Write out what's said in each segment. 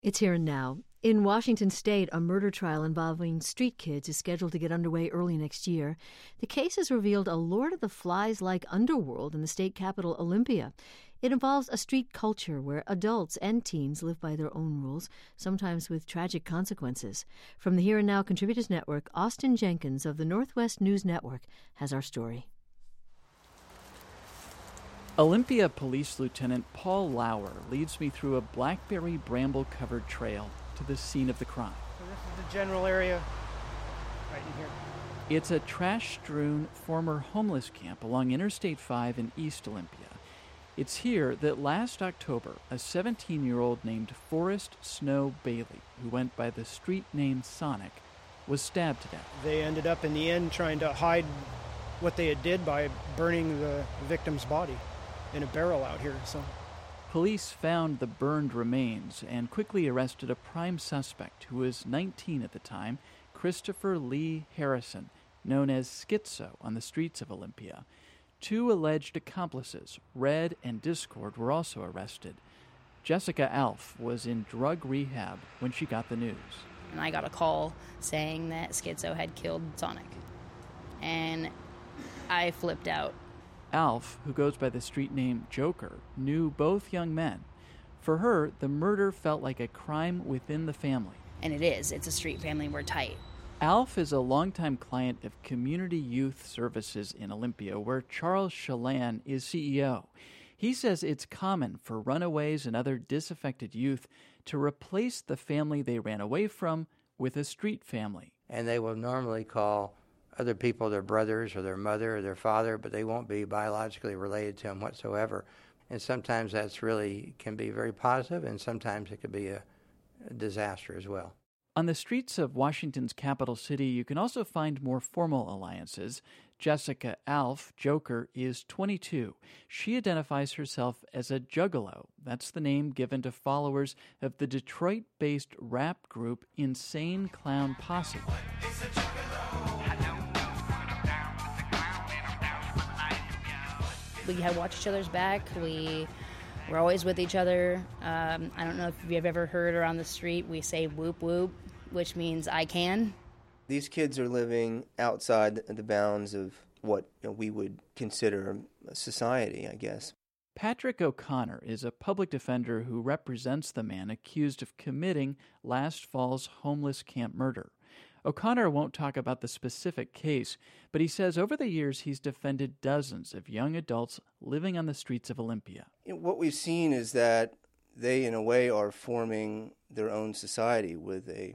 It's here and now. In Washington state, a murder trial involving street kids is scheduled to get underway early next year. The case has revealed a Lord of the Flies-like underworld in the state capital, Olympia. It involves a street culture where adults and teens live by their own rules, sometimes with tragic consequences. From the Here and Now Contributors Network, Austin Jenkins of the Northwest News Network has our story. Olympia Police Lieutenant Paul Lauer leads me through a blackberry bramble-covered trail to the scene of the crime. So this is the general area right in here. It's a trash-strewn former homeless camp along Interstate 5 in East Olympia. It's here that last October, a 17-year-old named Forrest Snow Bailey, who went by the street name Sonic, was stabbed to death. They ended up in the end trying to hide what they had did by burning the victim's body in a barrel out here. So police found the burned remains and quickly arrested a prime suspect who was 19 at the time, Christopher Lee Harrison, known as Schizo on the streets of Olympia. Two alleged accomplices, Red and Discord, were also arrested. Jessica Alf was in drug rehab when she got the news. And I got a call saying that Schizo had killed Sonic. And I flipped out. Alf, who goes by the street name Joker, knew both young men. For her, the murder felt like a crime within the family. And it is. It's a street family. We're tight. Alf is a longtime client of Community Youth Services in Olympia, where Charles Chelan is CEO. He says it's common for runaways and other disaffected youth to replace the family they ran away from with a street family. And they will normally call other people their brothers or their mother or their father, but they won't be biologically related to them whatsoever. And sometimes that's really can be very positive, and sometimes it could be a disaster as well. On the streets of Washington's capital city, you can also find more formal alliances. Jessica Alf, Joker, is 22. She identifies herself as a juggalo. That's the name given to followers of the Detroit-based rap group Insane Clown Posse. We watch each other's back. We're always with each other. I don't know if you've ever heard around the street, we say whoop whoop, which means I can. These kids are living outside the bounds of what we would consider a society, I guess. Patrick O'Connor is a public defender who represents the man accused of committing last fall's homeless camp murder. O'Connor won't talk about the specific case, but he says over the years he's defended dozens of young adults living on the streets of Olympia. What we've seen is that they, in a way, are forming their own society with a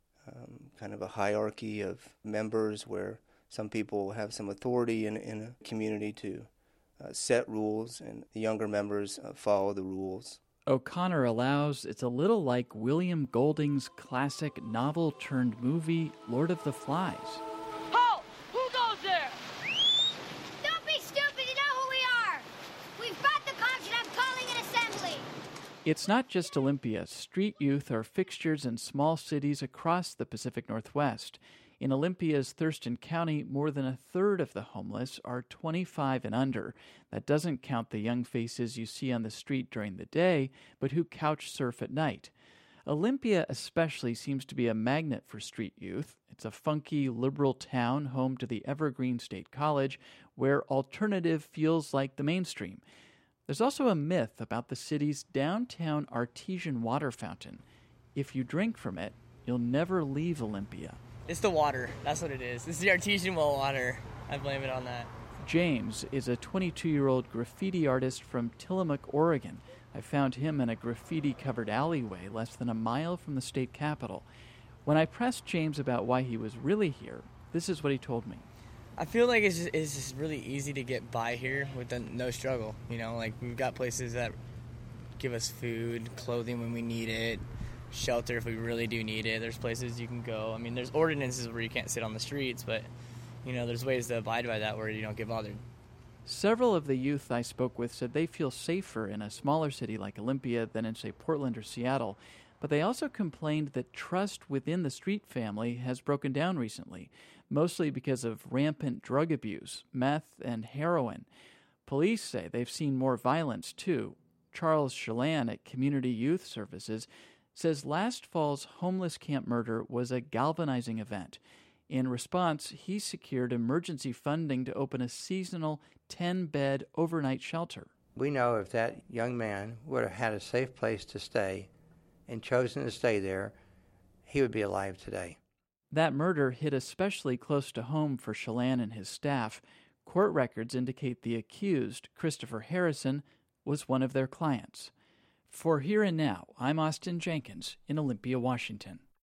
kind of a hierarchy of members where some people have some authority in a community to set rules, and the younger members follow the rules. O'Connor allows it's a little like William Golding's classic novel-turned-movie, Lord of the Flies. Halt! Who goes there? Don't be stupid, you know who we are! We've fought the cops and I'm calling an assembly! It's not just Olympia. Street youth are fixtures in small cities across the Pacific Northwest. In Olympia's Thurston County, more than a third of the homeless are 25 and under. That doesn't count the young faces you see on the street during the day, but who couch surf at night. Olympia especially seems to be a magnet for street youth. It's a funky, liberal town home to the Evergreen State College, where alternative feels like the mainstream. There's also a myth about the city's downtown artesian water fountain. If you drink from it, you'll never leave Olympia. It's the water. That's what it is. It's the artesian well water. I blame it on that. James is a 22-year-old graffiti artist from Tillamook, Oregon. I found him in a graffiti-covered alleyway less than a mile from the state capitol. When I pressed James about why he was really here, this is what he told me. I feel like it's just really easy to get by here with no struggle. Like we've got places that give us food, clothing when we need it, shelter if we really do need it. There's places you can go. I mean, there's ordinances where you can't sit on the streets, but, there's ways to abide by that where you don't get bothered. Several of the youth I spoke with said they feel safer in a smaller city like Olympia than in, say, Portland or Seattle, but they also complained that trust within the street family has broken down recently, mostly because of rampant drug abuse, meth, and heroin. Police say they've seen more violence, too. Charles Chelan at Community Youth Services says last fall's homeless camp murder was a galvanizing event. In response, he secured emergency funding to open a seasonal 10-bed overnight shelter. We know if that young man would have had a safe place to stay and chosen to stay there, he would be alive today. That murder hit especially close to home for Shalane and his staff. Court records indicate the accused, Christopher Harrison, was one of their clients. For Here and Now, I'm Austin Jenkins in Olympia, Washington.